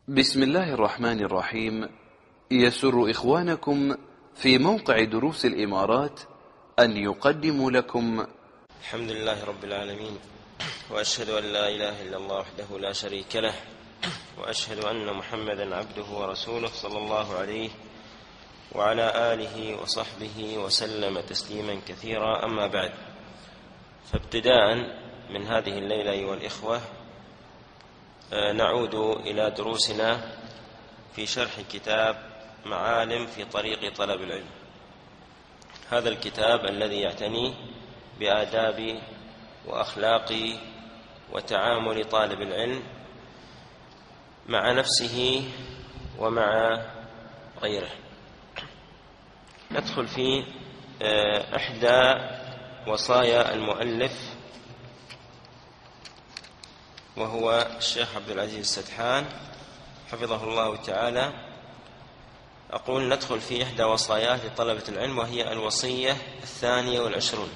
بسم الله الرحمن الرحيم. يسر إخوانكم في موقع دروس الإمارات أن يقدموا لكم الحمد لله رب العالمين، وأشهد أن لا إله إلا الله وحده لا شريك له، وأشهد أن محمدا عبده ورسوله صلى الله عليه وعلى آله وصحبه وسلم تسليما كثيرا. أما بعد، فابتداء من هذه الليلة أيها الإخوة نعود إلى دروسنا في شرح كتاب معالم في طريق طلب العلم. هذا الكتاب الذي يعتني بآداب وأخلاق وتعامل طالب العلم مع نفسه ومع غيره. ندخل في إحدى وصايا المؤلف، وهو الشيخ عبد العزيز السدحان حفظه الله تعالى. أقول ندخل في إحدى وصاياه لطلبة العلم، وهي الوصية 22: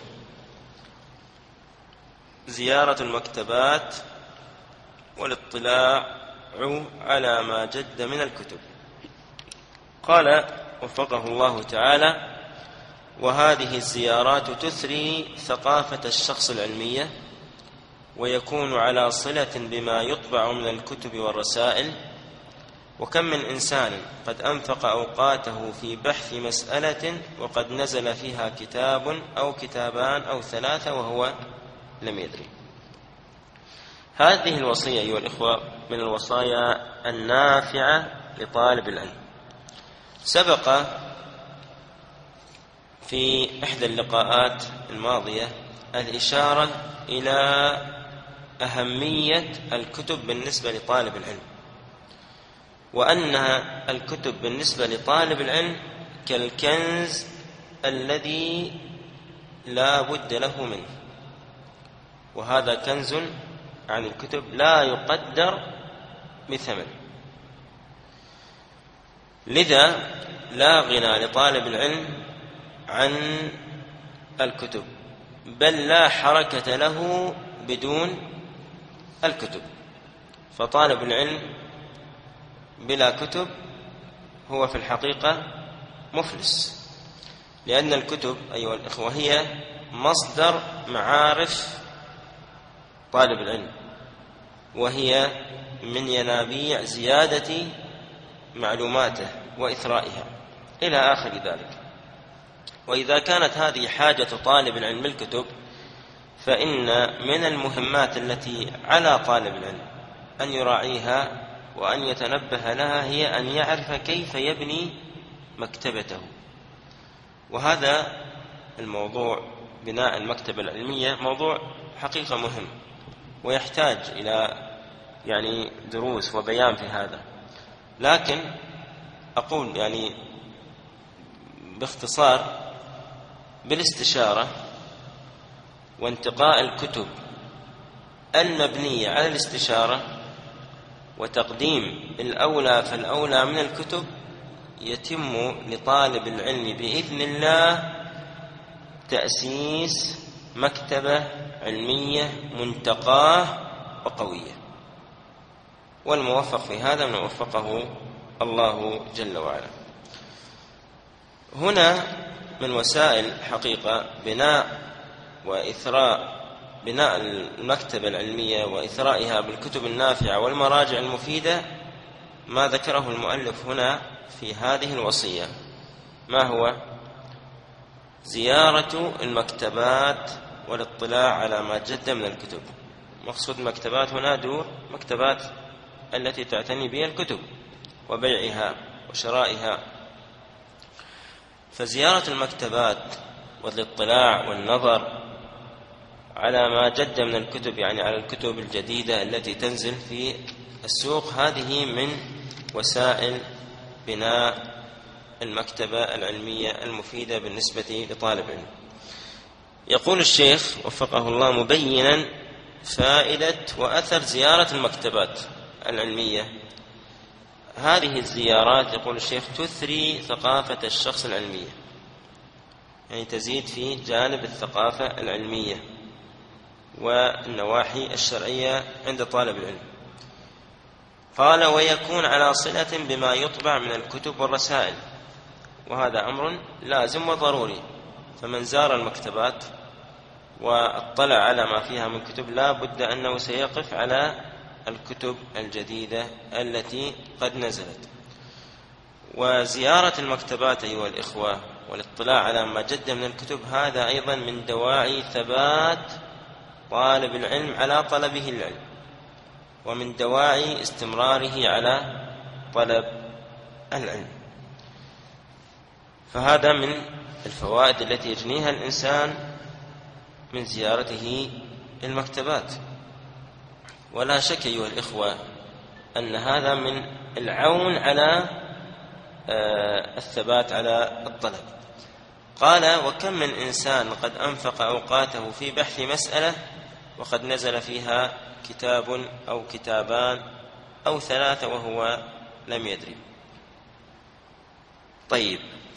زيارة المكتبات والاطلاع على ما جد من الكتب. قال وفقه الله تعالى: وهذه الزيارات تثري ثقافة الشخص العلمية، ويكون على صلة بما يطبع من الكتب والرسائل. وكم من إنسان قد أنفق أوقاته في بحث مسألة وقد نزل فيها كتاب أو كتابان أو ثلاثة وهو لم يدري. هذه الوصية أيها الإخوة من الوصايا النافعة لطالب العلم. سبق في إحدى اللقاءات الماضية الإشارة إلى أهمية الكتب بالنسبة لطالب العلم، وأن الكتب بالنسبة لطالب العلم كالكنز الذي لا بد له منه، وهذا كنز عن الكتب لا يقدر بثمن. لذا لا غنى لطالب العلم عن الكتب، بل لا حركة له بدون الكتب. فطالب العلم بلا كتب هو في الحقيقة مفلس، لأن الكتب أيها الإخوة هي مصدر معارف طالب العلم، وهي من ينابيع زيادة معلوماته وإثرائها إلى آخر ذلك. وإذا كانت هذه حاجة طالب العلم الكتب، فإن من المهمات التي على طالب العلم أن يراعيها وأن يتنبه لها هي أن يعرف كيف يبني مكتبته. وهذا الموضوع، بناء المكتبة العلمية، موضوع حقيقة مهم ويحتاج إلى دروس وبيان في هذا. لكن أقول باختصار، بالاستشارة وانتقاء الكتب المبنية على الاستشارة وتقديم الأولى فالأولى من الكتب، يتم لطالب العلم بإذن الله تأسيس مكتبة علمية منتقاة وقوية. والموفق في هذا من وفقه الله جل وعلا. هنا من وسائل حقيقة بناء المكتبة العلمية وإثرائها بالكتب النافعة والمراجع المفيدة ما ذكره المؤلف هنا في هذه الوصية. ما هو؟ زيارة المكتبات والاطلاع على ما جد من الكتب. مقصود مكتبات هنا دور مكتبات التي تعتني بها الكتب وبيعها وشرائها. فزيارة المكتبات والاطلاع والنظر على ما جد من الكتب، على الكتب الجديدة التي تنزل في السوق، هذه من وسائل بناء المكتبة العلمية المفيدة بالنسبة لطالب العلم. يقول الشيخ وفقه الله مبينا فائدة وأثر زيارة المكتبات العلمية. هذه الزيارات يقول الشيخ تثري ثقافة الشخص العلمية، تزيد في جانب الثقافة العلمية والنواحي الشرعية عند طالب العلم. قال: ويكون على صلة بما يطبع من الكتب والرسائل، وهذا أمر لازم وضروري. فمن زار المكتبات واطلع على ما فيها من كتب لا بد أنه سيقف على الكتب الجديدة التي قد نزلت. وزيارة المكتبات أيها الإخوة والاطلاع على ما جد من الكتب هذا أيضا من دواعي ثبات طالب العلم على طلبه العلم، ومن دواعي استمراره على طلب العلم. فهذا من الفوائد التي يجنيها الإنسان من زيارته المكتبات. ولا شك أيها الإخوة أن هذا من العون على الثبات على الطلب. قال: وكم من إنسان قد أنفق أوقاته في بحث مسألة وقد نزل فيها كتاب أو كتابان أو 3 وهو لم يدري. طيب،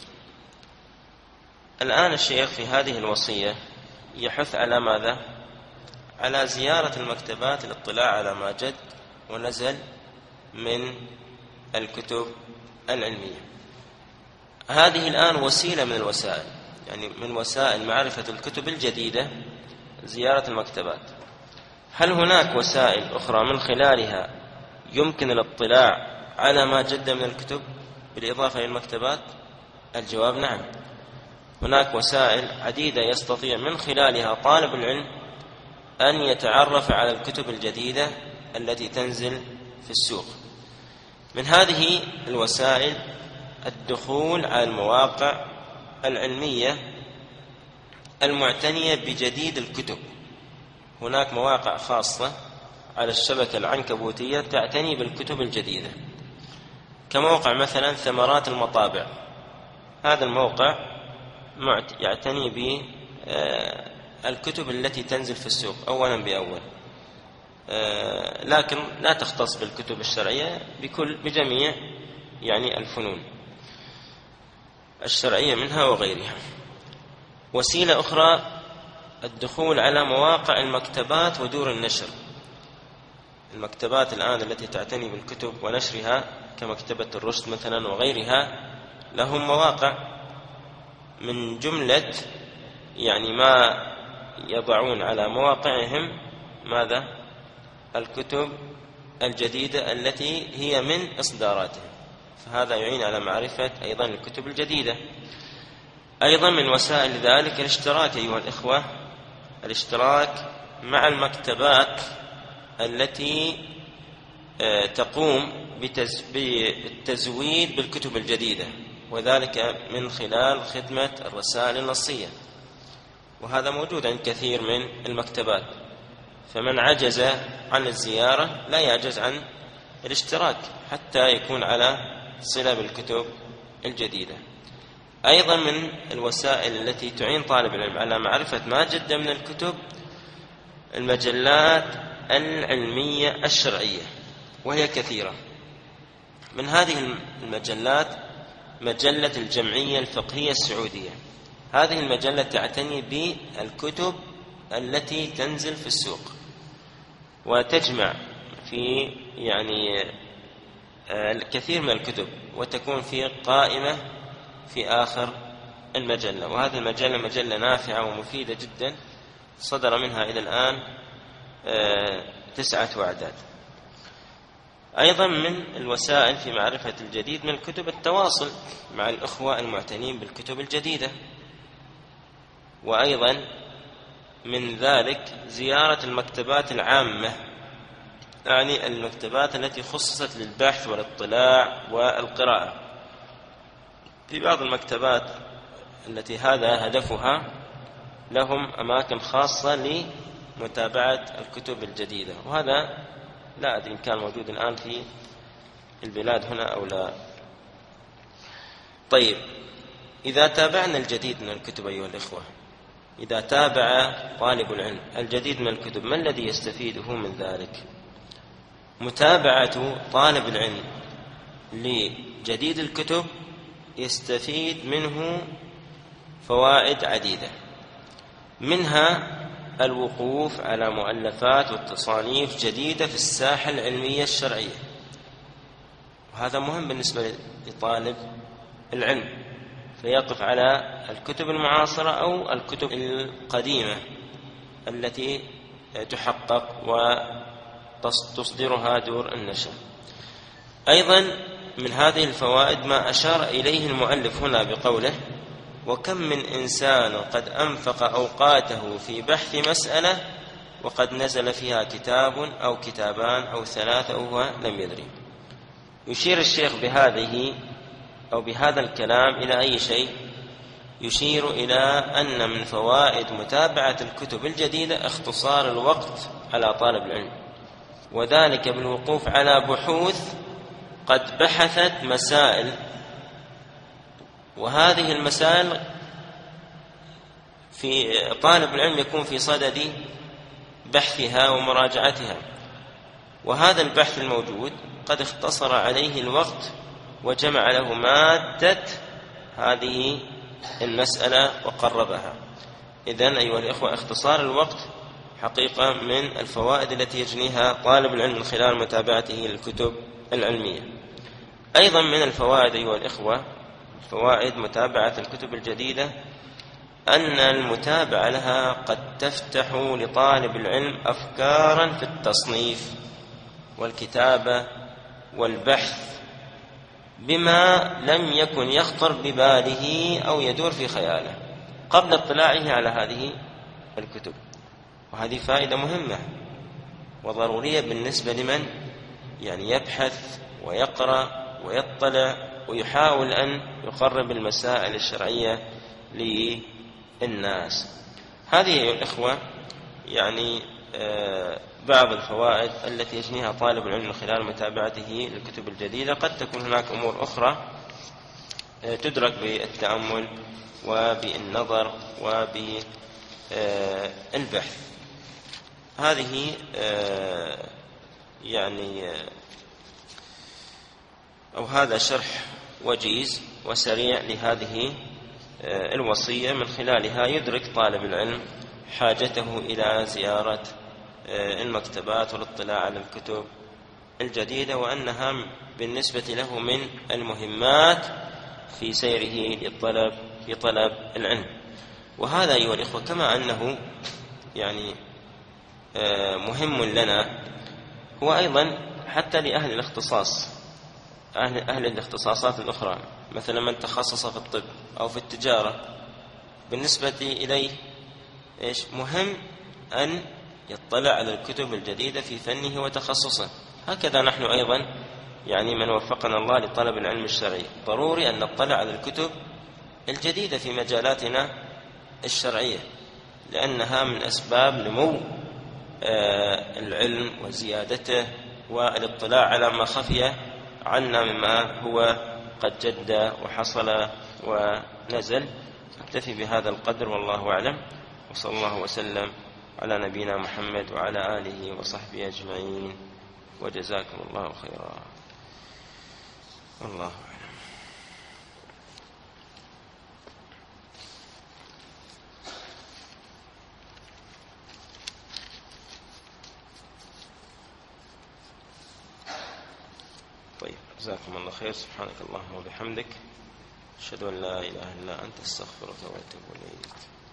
الآن الشيخ في هذه الوصية يحث على ماذا؟ على زيارة المكتبات للاطلاع على ما جد ونزل من الكتب العلمية. هذه الآن وسيلة من الوسائل، يعني من وسائل معرفة الكتب الجديدة زيارة المكتبات. هل هناك وسائل أخرى من خلالها يمكن الاطلاع على ما جد من الكتب بالإضافة إلى المكتبات؟ الجواب نعم، هناك وسائل عديدة يستطيع من خلالها طالب العلم أن يتعرف على الكتب الجديدة التي تنزل في السوق. من هذه الوسائل الدخول على المواقع العلمية المعتنية بجديد الكتب. هناك مواقع خاصة على الشبكة العنكبوتية تعتني بالكتب الجديدة، كموقع مثلا ثمرات المطابع. هذا الموقع يعتني بالكتب التي تنزل في السوق أولا بأول، لكن لا تختص بالكتب الشرعية، بجميع يعني الفنون الشرعية منها وغيرها. وسيلة أخرى الدخول على مواقع المكتبات ودور النشر. المكتبات الآن التي تعتني بالكتب ونشرها كمكتبة الرشد مثلا وغيرها لهم مواقع، من جملة يعني ما يضعون على مواقعهم ماذا؟ الكتب الجديدة التي هي من إصداراتهم، فهذا يعين على معرفة أيضا الكتب الجديدة. أيضا من وسائل ذلك الاشتراك أيها الإخوة، الاشتراك مع المكتبات التي تقوم بالتزويد بالكتب الجديدة، وذلك من خلال خدمة الرسائل النصية، وهذا موجود عند كثير من المكتبات. فمن عجز عن الزيارة لا يعجز عن الاشتراك حتى يكون على صلة بالكتب الجديدة. أيضا من الوسائل التي تعين طالب العلم على معرفة ما جد من الكتب المجلات العلمية الشرعية، وهي كثيرة. من هذه المجلات مجلة الجمعية الفقهية السعودية. هذه المجلة تعتني بالكتب التي تنزل في السوق، وتجمع في يعني الكثير من الكتب، وتكون في قائمة في آخر المجلة. وهذه المجلة مجلة نافعة ومفيدة جدا، صدر منها إلى الآن 9 أعداد. أيضا من الوسائل في معرفة الجديد من الكتب التواصل مع الأخوة المعتنين بالكتب الجديدة. وأيضا من ذلك زيارة المكتبات العامة، يعني المكتبات التي خصصت للبحث والاطلاع والقراءة. في بعض المكتبات التي هذا هدفها لهم أماكن خاصة لمتابعة الكتب الجديدة، وهذا لا أدري إن كان موجود الآن في البلاد هنا أو لا. طيب، إذا تابعنا الجديد من الكتب أيها الإخوة، إذا تابع طالب العلم الجديد من الكتب، ما الذي يستفيده من ذلك؟ متابعة طالب العلم لجديد الكتب يستفيد منه فوائد عديدة، منها الوقوف على مؤلفات والتصانيف جديدة في الساحة العلمية الشرعية. وهذا مهم بالنسبة لطالب العلم، فيقف على الكتب المعاصرة أو الكتب القديمة التي تحقق وتصدرها دور النشر. أيضا من هذه الفوائد ما أشار إليه المؤلف هنا بقوله: وكم من إنسان قد أنفق أوقاته في بحث مسألة وقد نزل فيها كتاب أو كتابان أو ثلاثة وهو لم يدري. يشير الشيخ بهذه أو بهذا الكلام إلى أي شيء؟ يشير إلى أن من فوائد متابعة الكتب الجديدة اختصار الوقت على طالب العلم، وذلك بالوقوف على بحوث قد بحثت مسائل، وهذه المسائل في طالب العلم يكون في صدد بحثها ومراجعتها، وهذا البحث الموجود قد اختصر عليه الوقت وجمع له مادة هذه المسألة وقربها. إذن أيها الإخوة، اختصار الوقت حقيقة من الفوائد التي يجنيها طالب العلم من خلال متابعته للكتب العلمية. أيضا من الفوائد أيها الإخوة، فوائد متابعة الكتب الجديدة، أن المتابعة لها قد تفتح لطالب العلم أفكارا في التصنيف والكتابة والبحث بما لم يكن يخطر بباله أو يدور في خياله قبل اطلاعه على هذه الكتب. وهذه فائدة مهمة وضرورية بالنسبة لمن يبحث ويقرأ ويطلع ويحاول أن يقرب المسائل الشرعية للناس. هذه أيها الإخوة بعض الفوائد التي يجنيها طالب العلم من خلال متابعته للكتب الجديدة. قد تكون هناك أمور أخرى تدرك بالتأمل وبالنظر وبالبحث. هذه أو هذا شرح وجيز وسريع لهذه الوصية، من خلالها يدرك طالب العلم حاجته إلى زيارة المكتبات والاطلاع على الكتب الجديدة، وأنها بالنسبة له من المهمات في سيره لطلب العلم. وهذا أيها الإخوة كما أنه مهم لنا، هو أيضا حتى لأهل الاختصاص، أهل الاختصاصات الأخرى، مثلا من تخصص في الطب أو في التجارة، بالنسبة إليه مهم أن يطلع على الكتب الجديدة في فنه وتخصصه. هكذا نحن أيضا من وفقنا الله لطلب العلم الشرعي ضروري أن نطلع على الكتب الجديدة في مجالاتنا الشرعية، لأنها من أسباب نمو العلم وزيادته والاطلاع على ما خفي عنا مما هو قد جد وحصل ونزل. نكتفي بهذا القدر والله أعلم، وصلى الله وسلم على نبينا محمد وعلى آله وصحبه أجمعين، وجزاكم الله خيرا. الله أعلم. طيب، جزاكم الله خير. سبحانك اللهم وبحمدك، أشهد أن لا إله إلا أنت، أستغفرك وأتوب إليك.